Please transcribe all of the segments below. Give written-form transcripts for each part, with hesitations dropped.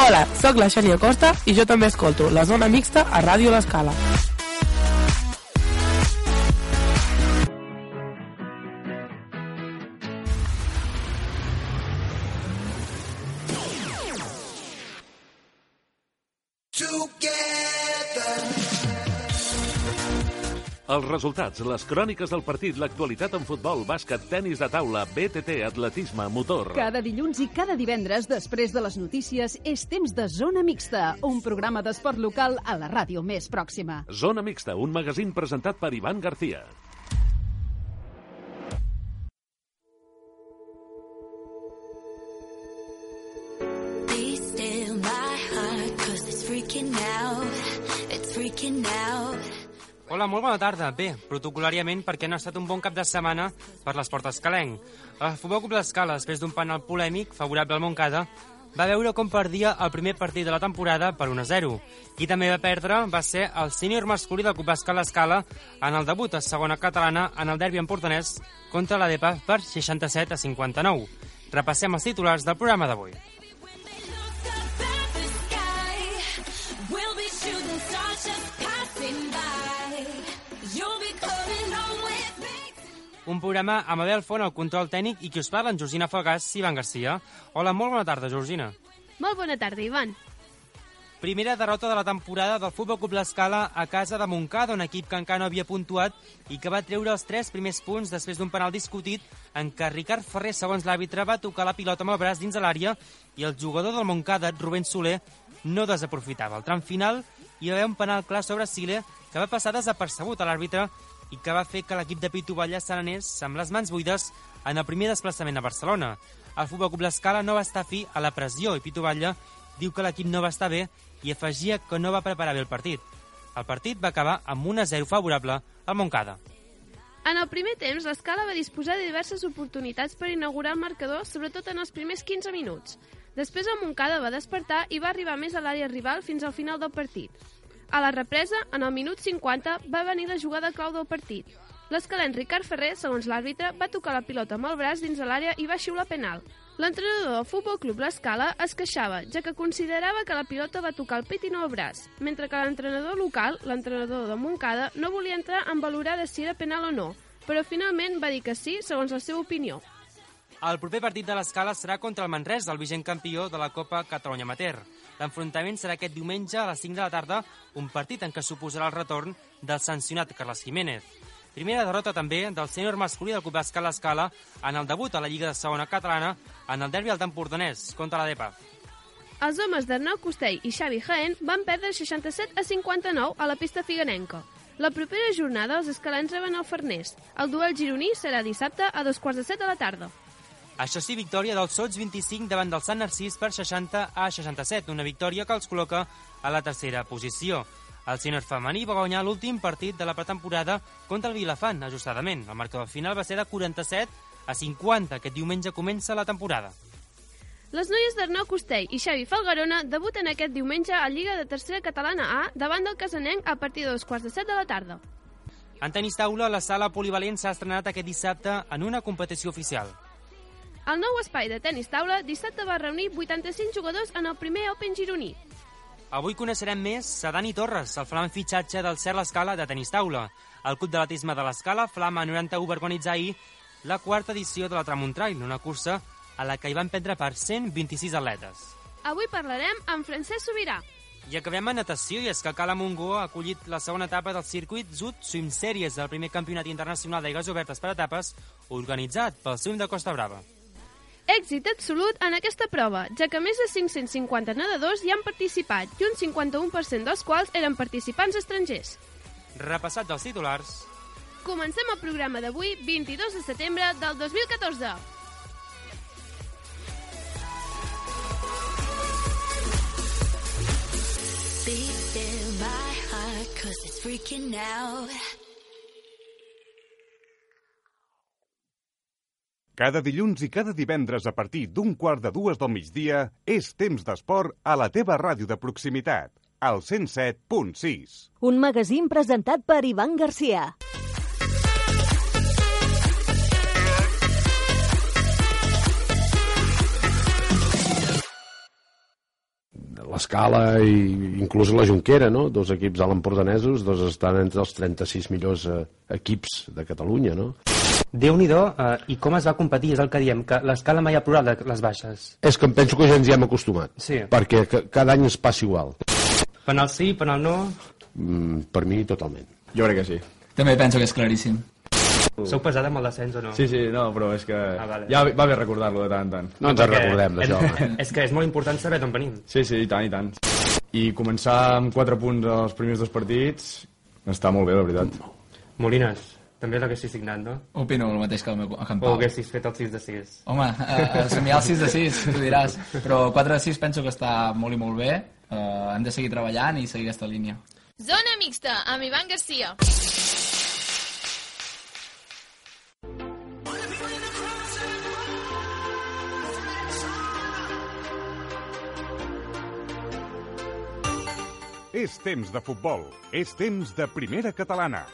Hola, sóc la Xènia Costa i jo també escolto la Zona Mixta a Ràdio L'Escala. Els resultats, les cròniques del partit, l'actualitat en futbol, bàsquet, tenis de taula, BTT, atletisme, motor... Cada dilluns i cada divendres, després de les notícies, és temps de Zona Mixta, un programa d'esport local a la ràdio més pròxima. Zona Mixta, un magazín presentat per Iván García. Be still my heart, 'cause it's freaking out. It's freaking out. Hola, molt bona tarda. Bé, protocolàriament perquè no ha estat un bon cap de setmana per l'esport escalenc. El Futbol Club L'Escala, després d'un penal polèmic favorable al Montcada, va veure com perdia el primer partit de la temporada per 1-0. Qui també va perdre va ser el sènior masculí del Club Bàsquet L'Escala en el debut a segona catalana en el derbi empordanès contra l'ADEPA per 67-59. Repassem els titulars del programa d'avui. Un programa amb Abel Font al control tècnic i qui us parla, en Georgina Falgàs i Iván García. Hola, molt bona tarda, Georgina. Molt bona tarda, Ivan. Primera derrota de la temporada del Futbol Club L'Escala a casa de Montcada, un equip que encara no havia puntuat i que va treure els 3 primers punts després d'un penal discutit en què Ricard Ferrer, segons l'àrbitre, va tocar la pilota amb el braç dins de l'àrea i el jugador del Montcada, Rubén Soler, no desaprofitava. Al tram final hi va haver un penal clar sobre Sile que va passar desapercebut a l'àrbitre i que va fer que l'equip de Pitu Batlle se n'anés amb les mans buides en el primer desplaçament a Barcelona. El Futbol Club L'Escala no va estar fi a la pressió i Pitu Batlle diu que l'equip no va estar bé i afegia que no va preparar bé el partit. El partit va acabar amb 1-0 favorable al Montcada. En el primer temps, l'Escala va disposar de diverses oportunitats per inaugurar el marcador, sobretot en els primers 15 minuts. Després el Montcada va despertar i va arribar més a l'àrea rival fins al final del partit. A la represa, en el minut 50, va venir la jugada clau del partit. L'escalenc Ricard Ferrer, segons l'àrbitre, va tocar la pilota amb el braç dins de l'àrea i va xiular penal. L'entrenador del Futbol Club L'Escala es queixava, ja que considerava que la pilota va tocar el pit i no el braç, mentre que l'entrenador local, l'entrenador de Montcada, no volia entrar en valorar de si era penal o no, però finalment va dir que sí, segons la seva opinió. El proper partit de l'Escala serà contra el Manresa, el vigent campió de la Copa Catalunya Amateur. L'enfrontament serà aquest diumenge a les 5 de la tarda, un partit en què suposarà el retorn del sancionat Carles Jiménez. Primera derrota també del sènior masculí del Club Bàsquet L'Escala en el debut a la Lliga de Segona Catalana en el derbi alt empordanès contra l'ADEPA. Els homes d'Arnau Costell i Xavi Jaén van perdre 67-59 a la pista figanenca. La propera jornada els escalencs reben el Farners. El duel gironí serà dissabte a 2:15 de la tarda. Això sí, victòria dels Sots 25 davant del Sant Narcís per 60-67, una victòria que els col·loca a la tercera posició. El sènior femení va guanyar l'últim partit de la pretemporada contra el Vilafant, ajustadament. El marcador final va ser de 47-50. Aquest diumenge comença la temporada. Les noies d'Arnau Costell i Xavi Falgarona debuten aquest diumenge a Lliga de Tercera Catalana A davant del Casanenc a partir de 2:15 de la tarda. En tenis taula, la sala polivalent s'ha estrenat aquest dissabte en una competició oficial. El nou espai de tenis taula dissabte va reunir 85 jugadors en el primer Open gironí. Avui coneixerem més a Dani Torres, el flamant fitxatge del CER L'Escala de tenis taula. El Club d'Atletisme de l'Escala, Flama 91, va organitzar ahir la 4ª edició de la Tramuntrail, una cursa a la que hi van prendre part 126 atletes. Avui parlarem amb Francesc Sobirà. I acabem amb natació, i és que Cala Montgó ha acollit la segona etapa del circuit Zut Swim Series, del primer campionat internacional d'aigües obertes per etapes, organitzat pel Swim de Costa Brava. Èxit absolut en aquesta prova, ja que més de 550 nedadors hi han participat i un 51% dels quals eren participants estrangers. Repassats els titulars. Comencem el programa d'avui, 22 de setembre del 2014. Be still my heart, 'cause it's freaking out. Cada dilluns i cada divendres a partir d'1:15 del migdia és temps d'esport a la teva ràdio de proximitat, al 107.6. Un magazín presentat per Iván García. l'Escala i inclús la Jonquera, no? 2 equips alt empordanesos, estan entre els 36 millors equips de Catalunya, no? Déu-n'hi-do, i com es va competir, és el que diem, que l'Escala mai ha plorat les baixes. És que em penso que ja ens hi hem acostumat, perquè cada any ens passa igual. Penal sí, penal no? Per mi, totalment. Jo crec que sí. També penso que és claríssim. Sou pesat amb el descens o no? Sí, no, però és que ja va bé recordar-lo de tant en tant. No ens en recordem d'això, home. És que és molt important saber d'on venim. Sí, i tant. I començar amb 4 punts als primers 2 partits està molt bé, la veritat. Molines, també l'haguessis signat, no? Opino el mateix que el meu Pau. O haguessis fet el 6 de 6. Home, somiar el 6 de 6, tu diràs. Però 4 de 6 penso que està molt i molt bé. Hem de seguir treballant i seguir aquesta línia. Zona mixta, amb Ivan Garcia. És temps de futbol. És temps de primera catalana.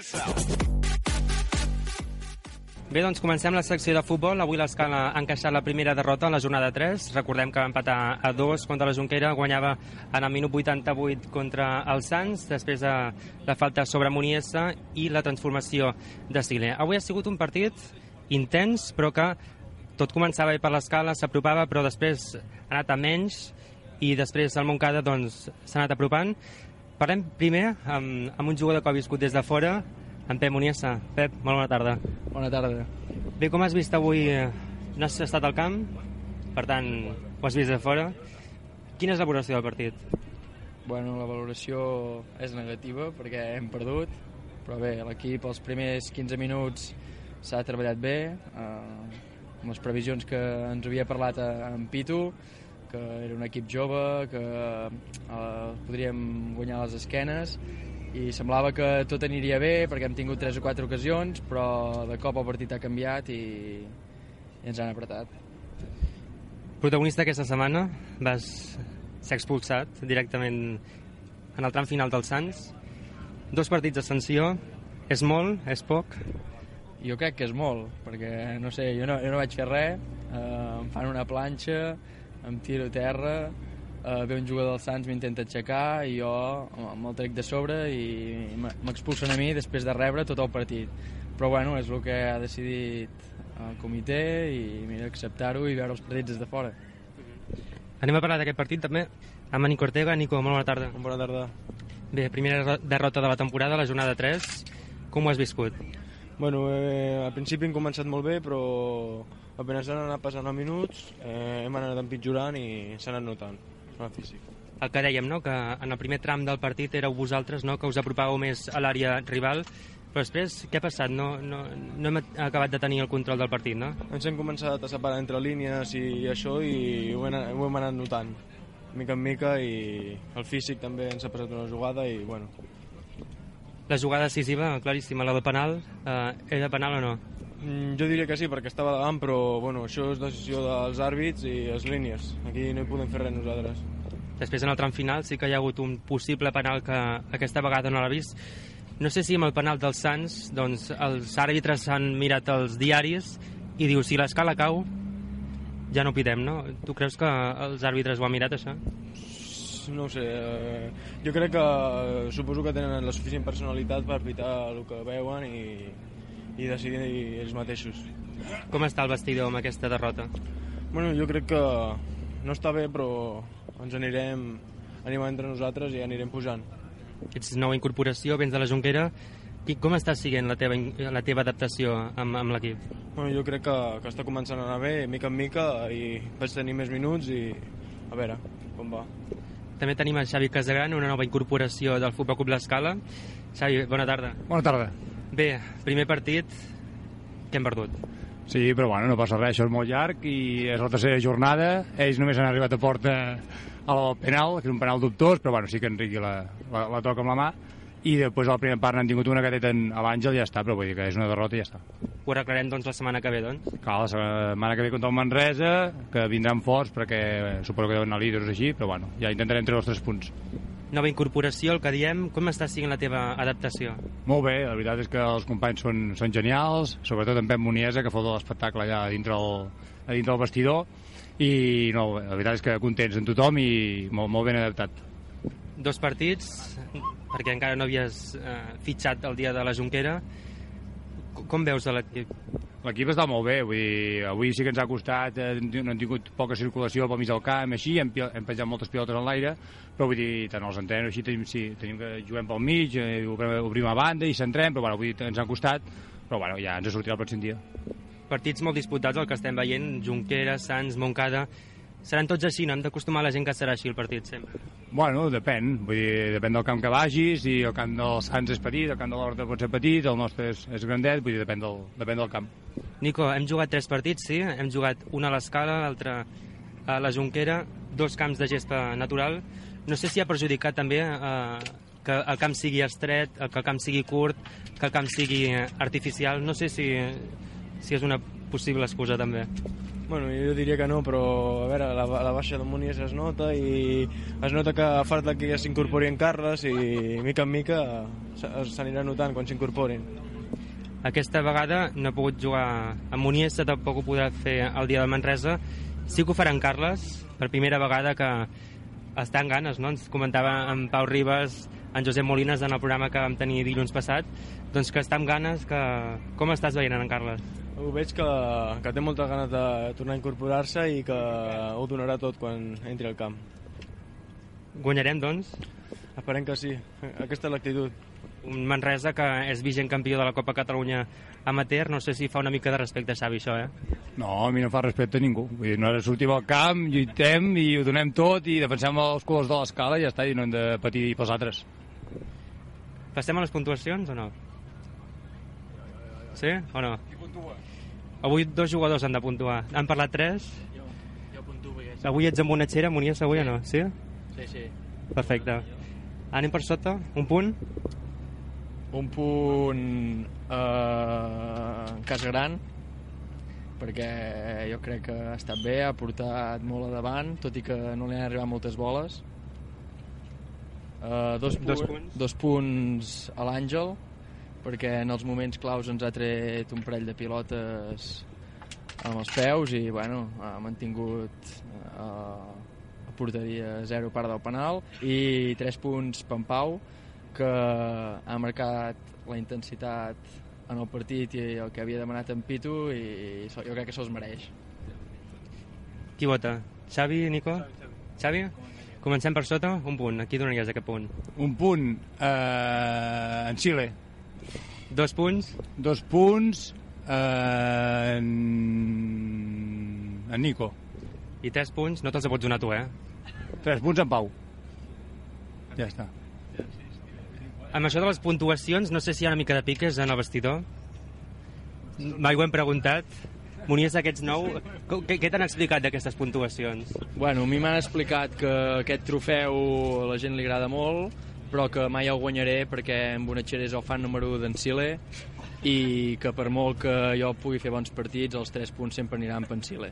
Bé, doncs comencem la secció de futbol. Avui l'Escala ha encaixat la primera derrota en la jornada 3. Recordem que va empatar a 2 contra la Jonquera, guanyava en el minut 88 contra el Sants, després de la falta sobre Muniesa i la transformació de Sile. Avui ha sigut un partit intens, però que tot començava bé per l'Escala, s'apropava, però després ha anat a menys i després el Montcada doncs, s'ha anat apropant. Parlem primer amb un jugador que ha viscut des de fora, en Pep Muniesa. Pep, molt bona tarda. Bona tarda. Bé, com has vist avui? No has estat al camp, per tant, ho has vist de fora. Quina és la valoració del partit? Bueno, la valoració és negativa perquè hem perdut, però bé, l'equip els primers 15 minuts s'ha treballat bé, amb les previsions que ens havia parlat en Pitu, que era un equip jove, que podríem guanyar les esquenes, i semblava que tot aniria bé perquè hem tingut 3 o 4 ocasions, però de cop el partit ha canviat i ens han apretat. Protagonista aquesta setmana, vas ser expulsat directament en el tram final del Sants. 2 partits de sanció, és molt, és poc? Jo crec que és molt, perquè no sé, jo no vaig fer res, em fan una planxa, em tiro a terra, ve un jugador del Sants, m'intenta aixecar i jo me'l trec de sobre i m'expulsen a mi després de rebre tot el partit. Però bueno, és el que ha decidit el comitè i mira, acceptar-ho i veure els partits des de fora. Anem a parlar d'aquest partit també amb Nico Ortega. Nico, molt bona tarda. Bona tarda. Bé, primera derrota de la temporada, la jornada 3. Com ho has viscut? Bueno, al principi hem començat molt bé, però apenas han anat passant els minuts, hem anat empitjorant i s'ha anat notant. Físic. El que dèiem, no? Que en el primer tram del partit éreu vosaltres, no? Que us apropàveu més a l'àrea rival, però després què ha passat? No hem acabat de tenir el control del partit, no? Ens hem començat a separar entre línies i això i ho hem anat notant mica en mica, i el físic també ens ha passat una jugada i bueno. La jugada decisiva, claríssima, la del penal, era penal o no? Jo diria que sí, perquè estava davant, però bueno, això és decisió dels àrbits i les línies. Aquí no hi podem fer res nosaltres. Després, en el tram final, sí que hi ha hagut un possible penal que aquesta vegada no l'ha vist. No sé si amb el penal dels Sants, doncs, els àrbitres han mirat els diaris i diu, si l'Escala cau, ja no pitem, no? Tu creus que els àrbitres ho han mirat, això? No ho sé, jo crec que suposo que tenen la suficient personalitat per pitar el que veuen i decidir ells mateixos. Com està el vestidor amb aquesta derrota? Bueno, jo crec que no està bé, però ens anirem animant entre nosaltres i anirem pujant. Ets nova incorporació, vens de la Jonquera. Com està siguent la teva adaptació amb l'equip? Bueno, jo crec que està començant a anar bé, mica en mica, i vaig tenir més minuts i a veure com va. També tenim el Xavi Casagran, una nova incorporació del Futbol Club l'Escala. Xavi, bona tarda. Bona tarda. Bé, primer partit que hem perdut. Sí, però bueno, no passa res, això és molt llarg i és la tercera jornada. Ells només han arribat a porta al penal, que és un penal dubtós, però bueno, sí que Enriqui la toca amb la mà. I després a la primera part n'han tingut una que tenen a l'Àngel i ja està, però vull dir que és una derrota i ja està. Ho arreglarem doncs la setmana que ve, doncs? Clar, la setmana que ve contra el Manresa, que vindran forts perquè suposo que deuen anar líders així, però bueno, ja intentarem treure els 3 punts. nova incorporació, el que diem. Com està sent la teva adaptació? Molt bé, la veritat és que els companys són genials, sobretot en Pep Muniesa, que fot l'espectacle allà a dintre el vestidor, i no, la veritat és que contents en tothom i molt ben adaptat. 2 partits, perquè encara no havies fitxat el dia de la Jonquera. Com veus l'equip? L'equip està molt bé, vull dir, avui sí que ens ha costat, no hem tingut poca circulació pel mig del camp, així, hem penjat moltes pilotes en l'aire, però vull dir, tant els entrenos així tenim que juguem pel mig, obrim a banda i centrem, però bueno, avui ens ha costat, però bueno, ja ens sortirà el pròxim dia. Partits molt disputats, el que estem veient, Jonquera, Sants, Montcada. Seran tots així, no hem d'acostumar la gent que serà així el partit sempre? Bueno, depèn, vull dir, depèn del camp que vagis, i el camp del Sants és petit, el camp de l'Horta pot ser petit, el nostre és grandet, vull dir, depèn del camp. Nico, hem jugat 3 partits, sí? Hem jugat un a l'Escala, l'altre a la Jonquera, 2 camps de gespa natural. No sé si ha perjudicat també que el camp sigui estret, que el camp sigui curt, que el camp sigui artificial. No sé si és una possible excusa també. Bueno, jo diria que no, però a veure, la baixa de Munies es nota i es nota que falta que s'incorpori en Carles i mica en mica s'anirà notant quan s'incorporin. Aquesta vegada no ha pogut jugar amb Munies, tampoc ho podrà fer el dia de Manresa. Sí que ho farà en Carles, per primera vegada, que està en ganes, no? Ens comentava en Pau Ribas, en Josep Molines en el programa que vam tenir dilluns passat, doncs que està amb ganes. Com estàs veient en Carles? Ho veig que té moltes ganes de tornar a incorporar-se i que ho donarà tot quan entri al camp. Guanyarem, doncs? Esperem que sí, aquesta és l'actitud. Un Manresa que és vigent campió de la Copa Catalunya amateur, no sé si fa una mica de respecte, Xavi, això, No, a mi no fa respecte a ningú. Vull dir, nosaltres sortim al camp, lluitem i ho donem tot i defensem els colors de l'Escala i ja està, i no hem de patir pels altres. Passem a les puntuacions o no? Sí o no? Qui puntua? Avui 2 jugadors han de puntuar. Han parlat 3? Jo puntuo. Avui ets amb una xera, Munies, avui o no? Sí? Sí. Perfecte. Anem per sota? Un punt? Un punt Cas Gran, perquè jo crec que ha estat bé, ha portat molt a davant, tot i que no li han arribat moltes boles. 2 punts a l'Àngel, perquè en els moments claus ens ha tret un parell de pilotes amb els peus i bueno, ha mantingut a porteria 0 part del penal, i 3 punts per en Pau, que ha marcat la intensitat en el partit i el que havia demanat en Pitu, i jo crec que se'ls mereix. Qui vota? Xavi, Nico? Xavi? Comencem per sota, un punt. A qui donaries aquest punt? Un punt en Xile. 2 punts? 2 punts en Nico. I 3 punts? No te'ls pots donar tu, 3 punts en Pau. Ja està. Amb això de les puntuacions, no sé si hi ha una mica de piques en el vestidor. Mai ho hem preguntat. Munies, aquests 9, què t'han explicat d'aquestes puntuacions? Bueno, a mi m'han explicat que aquest trofeu a la gent li agrada molt, però que mai el guanyaré perquè en Bonatxera és el fan número 1 d'en Sile, i que per molt que jo pugui fer bons partits, els 3 punts sempre aniran per en Sile.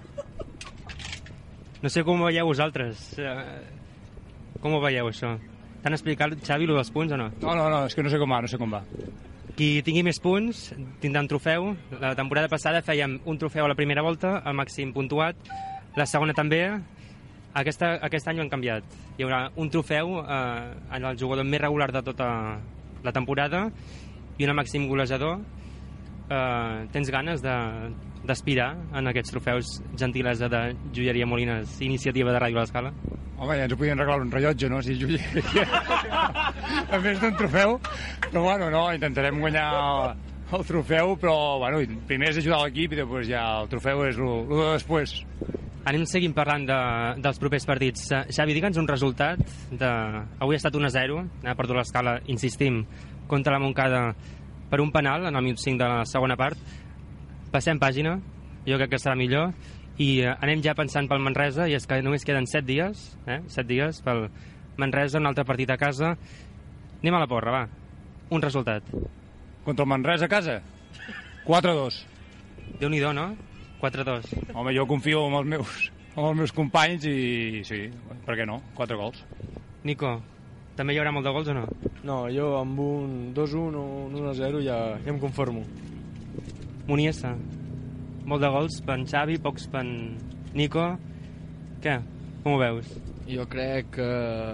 No sé com ho veieu vosaltres. Com ho veieu, això? T'han explicat, Xavi, el dels punts o no? No, és que no sé com va. Qui tingui més punts tindrà un trofeu. La temporada passada fèiem un trofeu a la primera volta, el màxim puntuat. La segona també. Aquest any ho han canviat. Hi haurà un trofeu en el jugador més regular de tota la temporada i un màxim golejador. Tens ganes d'aspirar en aquests trofeus, gentilesa de Joieria Molines, iniciativa de Ràdio a l'Escala? Home, ja ens ho podien regalar un rellotge, no? Si joieria. A més d'un trofeu. Però bueno, no, intentarem guanyar el trofeu, però bueno, primer és ajudar l'equip i després ja el trofeu és el de després. Anem seguint parlant dels propers partits. Xavi, digue'ns un resultat. Avui ha estat 1-0, ha perdut l'Escala, insistim, contra la Montcada per un penal en el minut 5 de la segona part. Passem pàgina, jo crec que serà millor, i anem ja pensant pel Manresa, i és que només queden 7 dies, 7 dies pel Manresa, un altre partit a casa. Anem a la porra, va. Un resultat. Contra el Manresa a casa? 4-2. Déu-n'hi-do, no? 4-2. Home, jo confio en els meus companys i sí, per què no? 4 gols. Nico, També hi haurà molt de gols o no? No, jo amb un 2-1 o un 1-0 ja em conformo. Muniesa, molt de gols per en Xavi, pocs per en Nico. Què? Com ho veus? Jo crec que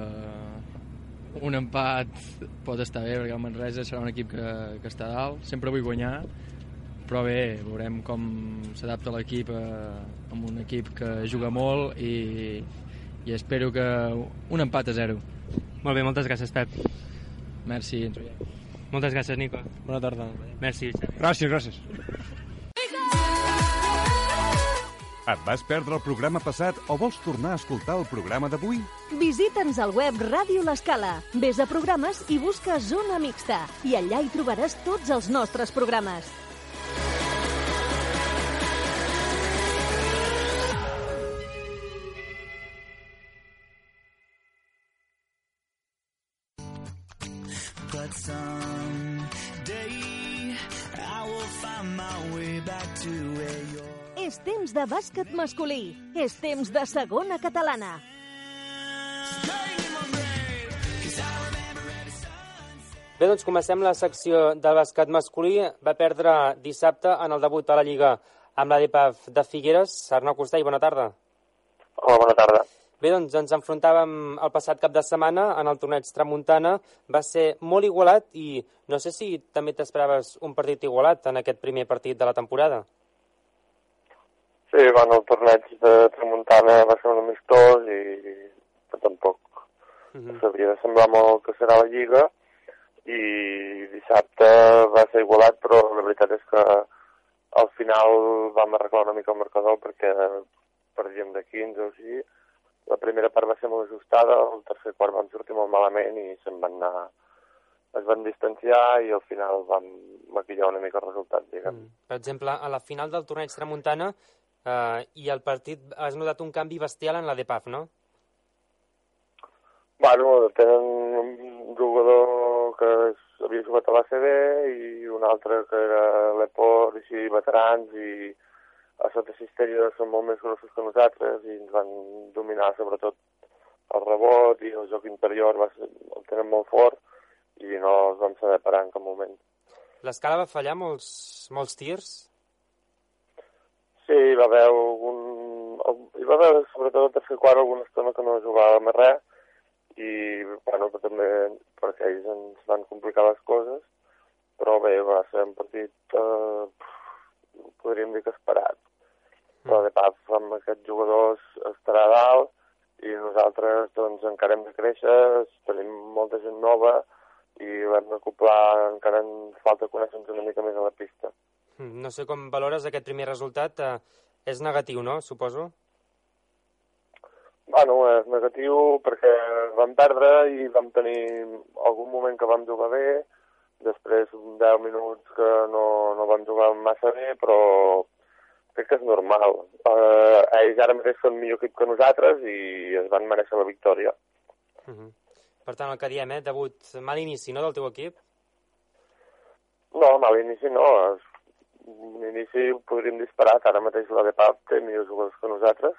un empat pot estar bé, perquè el Manresa serà un equip que està dalt. Sempre vull guanyar, però bé, veurem com s'adapta l'equip amb un equip que juga molt i espero que un empat a 0. Molt bé, moltes gràcies, Pep. Merci, ens veiem. Moltes gràcies, Nico. Bona tarda. Merci, Xavi. Gràcies. Et vas perdre el programa passat o vols tornar a escoltar el programa d'avui? Visita'ns al web Ràdio L'Escala. Ves a programes i busca Zona Mixta. I allà hi trobaràs tots els nostres programes. But someday I will find my way back to where you're. És temps de bàsquet masculí. És temps de segona catalana. Bé, doncs comencem la secció del bàsquet masculí. Va perdre dissabte en el debut a la Lliga amb la DPAF de Figueres. Arnau Costell, bona tarda. Hola, bona tarda. Bé, doncs ens enfrontàvem el passat cap de setmana en el torneig Tramuntana. Va ser molt igualat i no sé si també t'esperaves un partit igualat en aquest primer partit de la temporada. Sí, bueno, el torneig de Tramuntana va ser un amistós i tampoc s'hauria de semblar molt que serà la Lliga i dissabte va ser igualat, però la veritat és que al final vam arreglar una mica el marcador perquè perdíem de 15 o així. La primera part va ser molt ajustada, el tercer quart vam sortir molt malament i se'n van anar, es van distanciar i al final vam maquillar una mica el resultat, diguem. Per exemple, a la final del torneig Tramuntana i el partit has notat un canvi bestial en la DPAF, no? Bueno, tenen un jugador que havia jugat a l'ACB i un altre que era l'Eport, així, veterans, i a sota cistella són molt més grossos que nosaltres i ens van dominar sobretot el rebot i el joc interior el tenen molt fort i no els vam saber parar en cap moment. L'Escala va fallar molts tirs? Sí, hi va haver sobretot el tercer quart alguna estona que no jugava més res i, bueno, també perquè ells ens van complicar les coses, però bé, va ser un partit, podríem dir que esperat. Però de pas amb aquests jugadors estarà dalt i nosaltres doncs encara hem de créixer, tenim molta gent nova i l'hem d'acoplar, encara ens falta conèixer-nos una mica més a la pista. No sé com valores aquest primer resultat. És negatiu, no? Suposo? Bueno, és negatiu perquè vam perdre i vam tenir algun moment que vam jugar bé, després 10 minuts que no vam jugar massa bé, però crec que és normal. Ells ara mateix són millor equip que nosaltres i es van mereixer la victòria. Per tant, el que diem, debut mal inici, no, del teu equip? No, mal inici no. Un inici podríem disparar. Ara mateix la DPAP té millors jugadors que nosaltres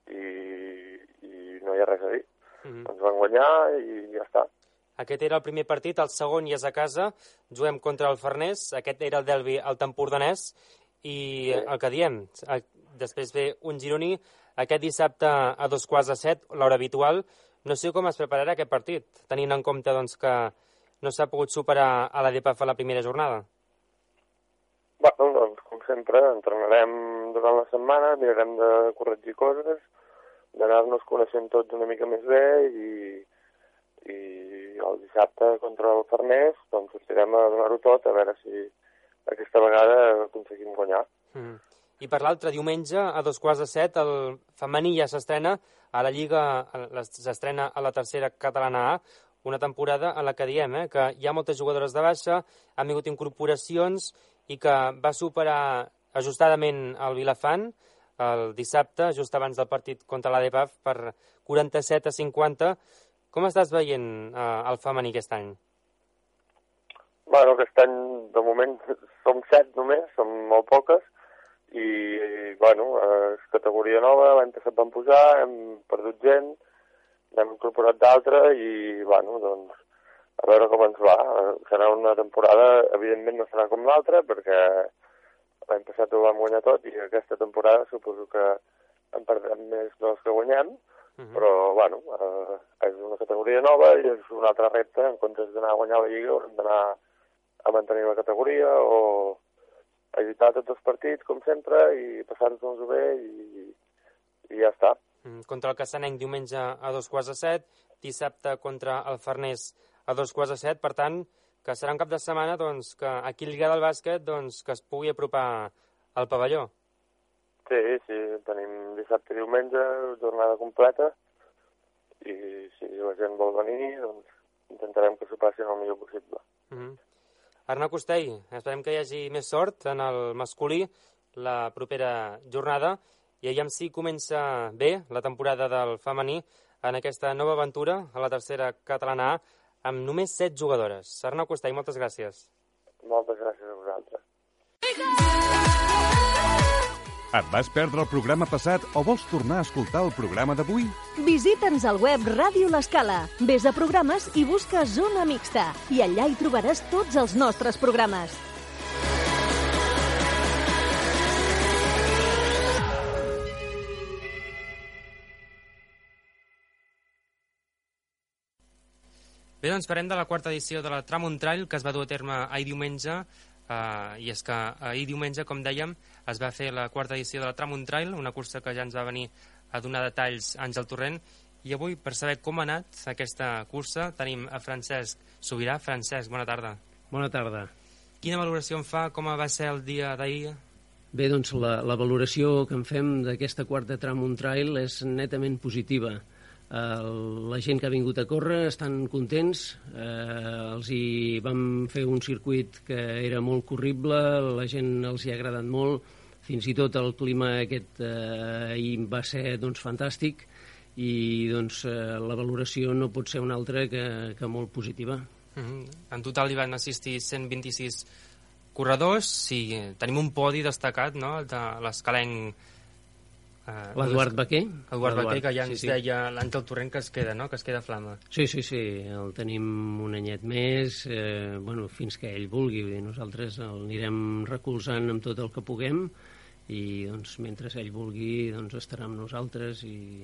i no hi ha res a dir. Ens van guanyar i ja està. Aquest era el primer partit, el segon ja és a casa, juguem contra el Farners, aquest era el derbi al Tempordanès, i el que diem, després ve un gironí, aquest dissabte a 6:45, l'hora habitual. No sé com es prepararà aquest partit, tenint en compte doncs, que no s'ha pogut superar a la DPAF a la primera jornada. Bueno, doncs, com sempre, entrenarem durant la setmana, mirarem de corregir coses, d'anar-nos coneixent tots una mica més bé i el dissabte contra el Farners doncs sortirem a donar-ho tot a veure si aquesta vegada aconseguim guanyar. I per l'altre, diumenge, a 6:45, el femení ja s'estrena a la Lliga, s'estrena a la tercera catalana A, una temporada a la que diem que hi ha moltes jugadores de baixa, han vingut incorporacions i que va superar ajustadament el Vilafant el dissabte, just abans del partit contra la DPAF, per 47-50. Com estàs veient el femení aquest any? Bueno, aquest any, de moment, som 7 només, som molt poques, i, bueno, és categoria nova, l'any passat vam pujar, hem perdut gent, n'hem incorporat d'altra, i, bueno, doncs, a veure com ens va. Serà una temporada, evidentment no serà com l'altra, perquè l'any passat ho vam guanyar tot i aquesta temporada suposo que en perdrem més dels que guanyem, però, bueno, és una categoria nova i és un altre repte. En comptes d'anar a guanyar la Lliga haurem d'anar a mantenir la categoria o a lluitar tots els partits, com sempre, i passar-nos-ho bé i ja està. Contra el Cassanenc diumenge a 2:15, dissabte contra el Farners a 2:15, per tant, que serà un cap de setmana doncs, que a qui li agrada el bàsquet doncs, que es pugui apropar al pavelló. Sí, tenim dissabte i diumenge, jornada completa, i si la gent vol venir, doncs intentarem que s'ho passin el millor possible. Arnau Costell, esperem que hi hagi més sort en el masculí la propera jornada i aviam si comença bé la temporada del femení en aquesta nova aventura a la tercera catalana A amb només 7 jugadores. Arnau Costell, moltes gràcies. Moltes gràcies a vosaltres. Et vas perdre el programa passat o vols tornar a escoltar el programa d'avui? Visita'ns al web Ràdio L'Escala. Ves a programes i busca Zona Mixta. I allà hi trobaràs tots els nostres programes. Bé, doncs parlem de la quarta edició de la Tramont Trail que es va dur a terme ahir diumenge. I és que ahir diumenge, com dèiem, es va fer la quarta edició de la Tramont Trail, una cursa que ja ens va venir a donar detalls Àngel Torrent, i avui, per saber com ha anat aquesta cursa, tenim a Francesc Sobirà. Francesc, bona tarda. Bona tarda. Quina valoració en fa? Com va ser el dia d'ahir? Bé, doncs la valoració que en fem d'aquesta quarta Tramont Trail és netament positiva. La gent que ha vingut a córrer estan contents, els hi vam fer un circuit que era molt corrible, la gent els hi ha agradat molt, fins i tot el clima aquest ahir va ser doncs, fantàstic i doncs, la valoració no pot ser una altra que molt positiva. En total hi van assistir 126 corredors, sí, tenim un podi destacat, no?, de l'escalenc l'Eduard Baquer. Eduard Baquer, que ja ens deia l'Àngel Torrent que es queda, no?, que es queda flama. Sí, el tenim un anyet més, fins que ell vulgui. Nosaltres l'anirem recolzant amb tot el que puguem i doncs, mentre ell vulgui doncs, estarà amb nosaltres i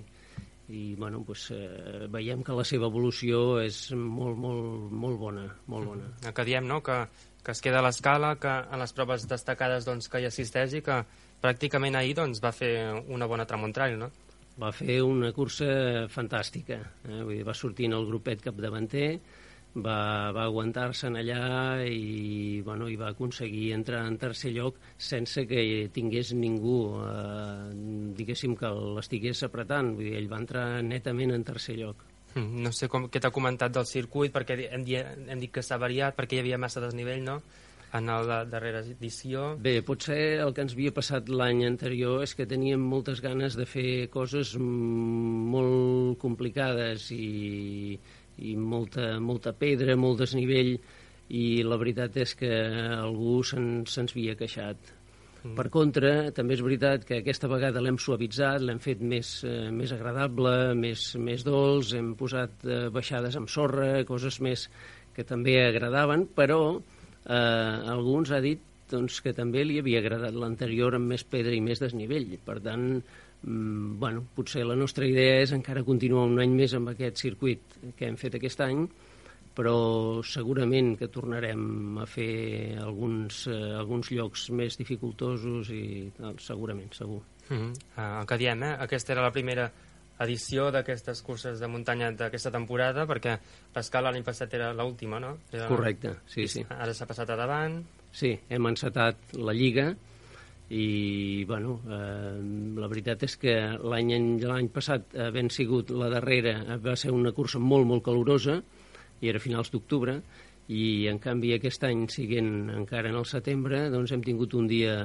veiem que la seva evolució és molt bona. Que diem, no?, que es queda a l'escala, que en les proves destacades doncs, que hi assisteix i que pràcticament ahir doncs, va fer una bona Tramont Trail, no? Va fer una cursa fantàstica. Vull dir, va sortint el grupet capdavanter, va aguantar-se'n allà i va aconseguir entrar en tercer lloc sense que tingués ningú, diguéssim, que l'estigués apretant. Vull dir, ell va entrar netament en tercer lloc. No sé què t'ha comentat del circuit, perquè hem dit que s'ha variat, perquè hi havia massa desnivell, no?, en la darrera edició. Bé, potser el que ens havia passat l'any anterior és que teníem moltes ganes de fer coses molt complicades i molta pedra, molt desnivell, i la veritat és que algú se'ns havia queixat. Per contra, també és veritat que aquesta vegada l'hem suavitzat, l'hem fet més agradable, més dolç, hem posat baixades amb sorra, coses més que també agradaven, però alguns ha dit doncs, que també li havia agradat l'anterior amb més pedra i més desnivell. Per tant, potser la nostra idea és encara continuar un any més amb aquest circuit que hem fet aquest any, però segurament que tornarem a fer alguns llocs més dificultosos i segurament, segur. El que diem, aquesta era la primera edició d'aquestes curses de muntanya d'aquesta temporada, perquè l'escala l'any passat era l'última, no? Correcte, sí. Ara s'ha passat a davant. Sí, hem encetat la Lliga i, la veritat és que l'any passat, havent sigut la darrera, va ser una cursa molt calorosa i era a finals d'octubre, i en canvi aquest any, siguent encara en el setembre, doncs hem tingut un dia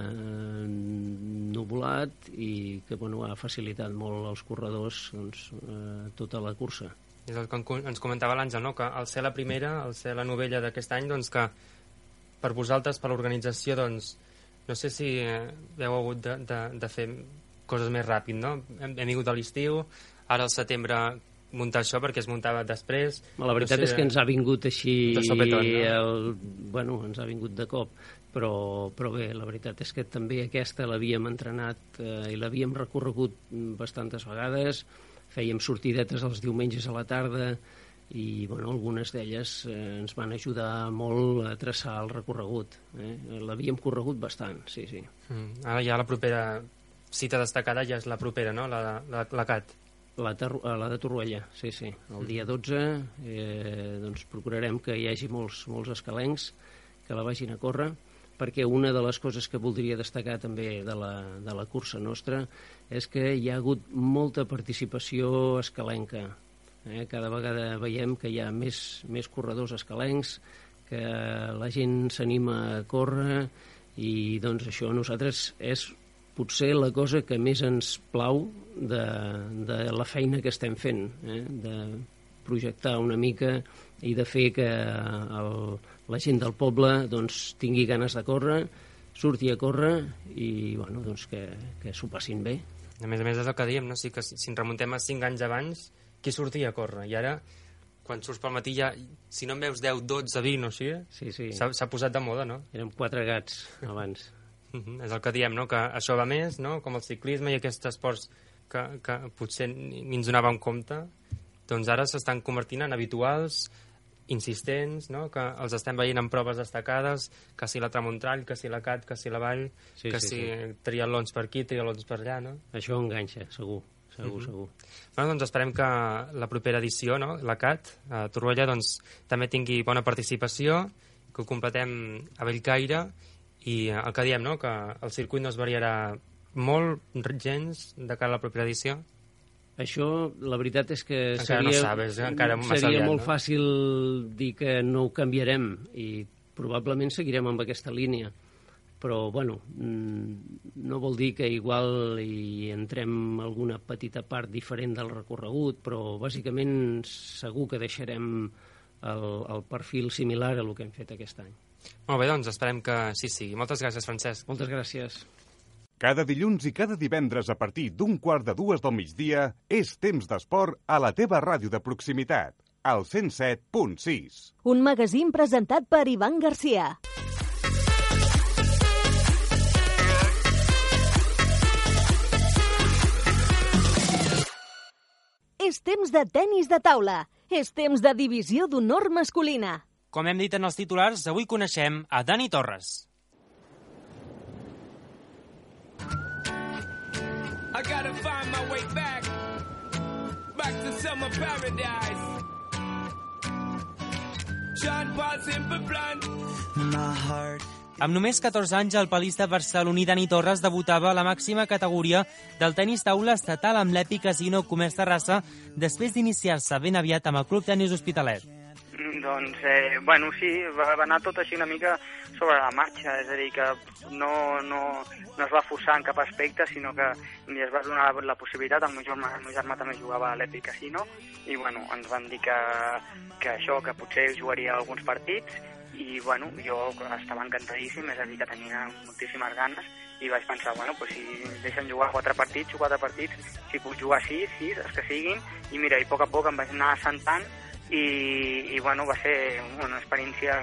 nuvolat i que ha facilitat molt als corredors tota la cursa. És el que ens comentava l'Àngel, no?, que al ser la primera, al ser la novella d'aquest any, doncs que per vosaltres, per l'organització, doncs no sé si heu hagut de fer coses més ràpid, no? Hem vingut a l'estiu, ara al setembre muntar això, perquè es muntava després. La veritat és que ens ha vingut així, de sopetón, no? Bueno, ens ha vingut de cop, però bé, la veritat és que també aquesta l'havíem entrenat i l'havíem recorregut bastantes vegades, fèiem sortidetes els diumenges a la tarda i bueno, algunes d'elles ens van ajudar molt a traçar el recorregut. L'havíem corregut bastant, sí. Ara ja la propera cita destacada ja és la propera, no? La CAT. La de Torroella, sí. El dia 12 doncs procurarem que hi hagi molts escalencs que la vagin a córrer, perquè una de les coses que voldria destacar també de la cursa nostra és que hi ha hagut molta participació escalenca. Cada vegada veiem que hi ha més corredors escalencs, que la gent s'anima a córrer i doncs això a nosaltres és potser la cosa que més ens plau de la feina que estem fent, de projectar una mica i de fer que la gent del poble doncs, tingui ganes de córrer, surti a córrer i bueno, doncs, que s'ho passin bé. A més és el que diem, no? Si ens remuntem a 5 anys abans, qui sortia a córrer? I ara, quan surts pel matí, ja, si no en veus 10, 12, 20 o així, sí. S'ha posat de moda, no? Érem 4 gats abans. És el que diem, no? Que això va més, no? Com el ciclisme i aquests esports que potser ni ens donàvem compte, doncs ara s'estan convertint en habituals, insistents, no? Que els estem veient en proves destacades, que si la Tramuntrall, que si la CAT, que si la Vall, si triatlons per aquí, triatlons per allà, no? Això enganxa, segur. Segur. Bueno, doncs esperem que la propera edició, no? La CAT, a Torroella, doncs, també tingui bona participació, que ho completem a Bellcaire, i el que diem, no? Que el circuit no es variarà molt gens de cara a la propera edició. Això, la veritat és que encara no sabes, encara seria molt no? fàcil dir que no ho canviarem i probablement seguirem amb aquesta línia. Però, bueno, no vol dir que igual hi entrem alguna petita part diferent del recorregut, però bàsicament segur que deixarem el perfil similar a el que hem fet aquest any. Molt bé, doncs esperem que sí sigui. Moltes gràcies, Francesc. Moltes gràcies. Cada dilluns i cada divendres a partir d'1:15 del migdia és temps d'esport a la teva ràdio de proximitat, al 107.6. Un magazín presentat per Ivan Garcia. És temps de tennis de taula. És temps de divisió d'honor masculina. Com hem dit en els titulars, avui coneixem a Dani Torres. I gotta find my way back to summer paradise. John Paul Simple Plan. My heart. Amb només 14 anys, el palista barceloní Dani Torres debutava a la màxima categoria del tenis taula estatal amb l'Epic Casino Comerç Terrassa després d'iniciar-se ben aviat amb el Club Tenis Hospitalet. Doncs, bueno, sí, va anar tot així una mica sobre la marxa, és a dir, que no es va forçar en cap aspecte, sinó que es va donar la possibilitat, el meu germà també jugava a l'Epic Casino, i bueno, ens van dir que això, que potser jugaria alguns partits, i bueno, jo estava encantadíssim, és a dir, que tenia moltíssimes ganes, i vaig pensar, bueno, pues si deixen jugar 4 partits, si puc jugar 6, els que siguin, i mira, i a poc em vaig anar assentant, i bueno, va ser una experiència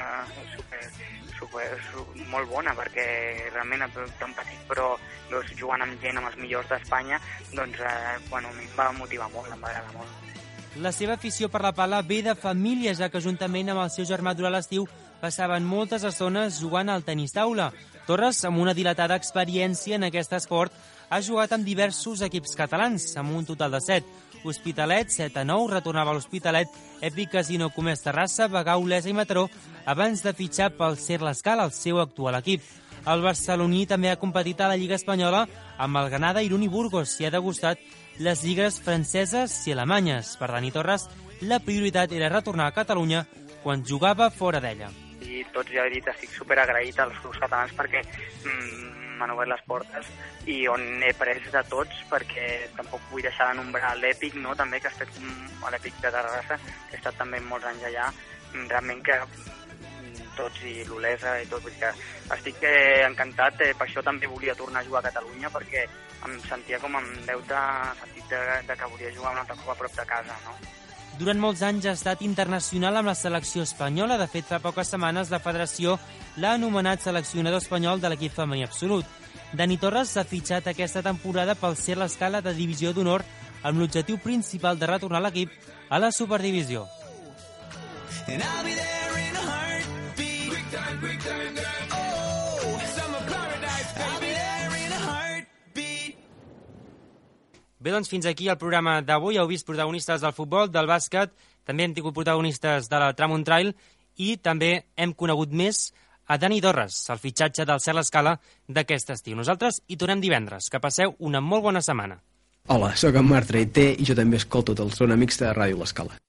molt bona, perquè realment tan petit, però doncs, jugant amb gent, amb els millors d'Espanya, doncs, bueno, a mi em va motivar molt, em va agradar molt. La seva afició per la pala ve de família, ja que juntament amb el seu germà durant l'estiu passaven moltes estones jugant al tenis taula. Torres, amb una dilatada experiència en aquest esport, ha jugat amb diversos equips catalans, amb un total de 7. Hospitalet, 7-9, retornava a l'Hospitalet, Epic Casino Comerç Terrassa, Bagà, Olesa i Mataró, abans de fitxar pel Ser l'Escala, el seu actual equip. El barceloní també ha competit a la Lliga Espanyola amb el Granada, Irún i Burgos i ha degustat les lligues franceses i alemanyes. Per Dani Torres, la prioritat era retornar a Catalunya quan jugava fora d'ella. I tots, ja he dit, estic superagraït als clubs catalans perquè m'han obert les portes i on he après de tots, perquè tampoc vull deixar de nombrar l'Èpic, no? També, que ha estat a l'Èpic de Terrassa, que he estat també molts anys allà, realment que tots, i l'Olesa i tot, vull dir que estic encantat, per això també volia tornar a jugar a Catalunya, perquè em sentia com amb deute, sentit de que volia jugar un altre cop a prop de casa, no? Durant molts anys ha estat internacional amb la selecció espanyola. De fet, fa poques setmanes la federació l'ha anomenat seleccionador espanyol de l'equip femení absolut. Dani Torres s'ha fitxat aquesta temporada pel Ser l'Escala de divisió d'honor amb l'objectiu principal de retornar l'equip a la Superdivisió. And I'll be there in a heartbeat. Quick time, girl. Oh, summer paradise, baby. I'll be there in a heartbeat. Bé, doncs fins aquí el programa d'avui. Heu vist protagonistes del futbol, del bàsquet, també hem tingut protagonistes de la Tramont Trail i també hem conegut més a Dani Torres, el fitxatge del Ser l'Escala d'aquest estiu. Nosaltres hi tornem divendres. Que passeu una molt bona setmana. Hola, sóc en Marc Traité i jo també escolto el Zona Mixta a Ràdio L'Escala.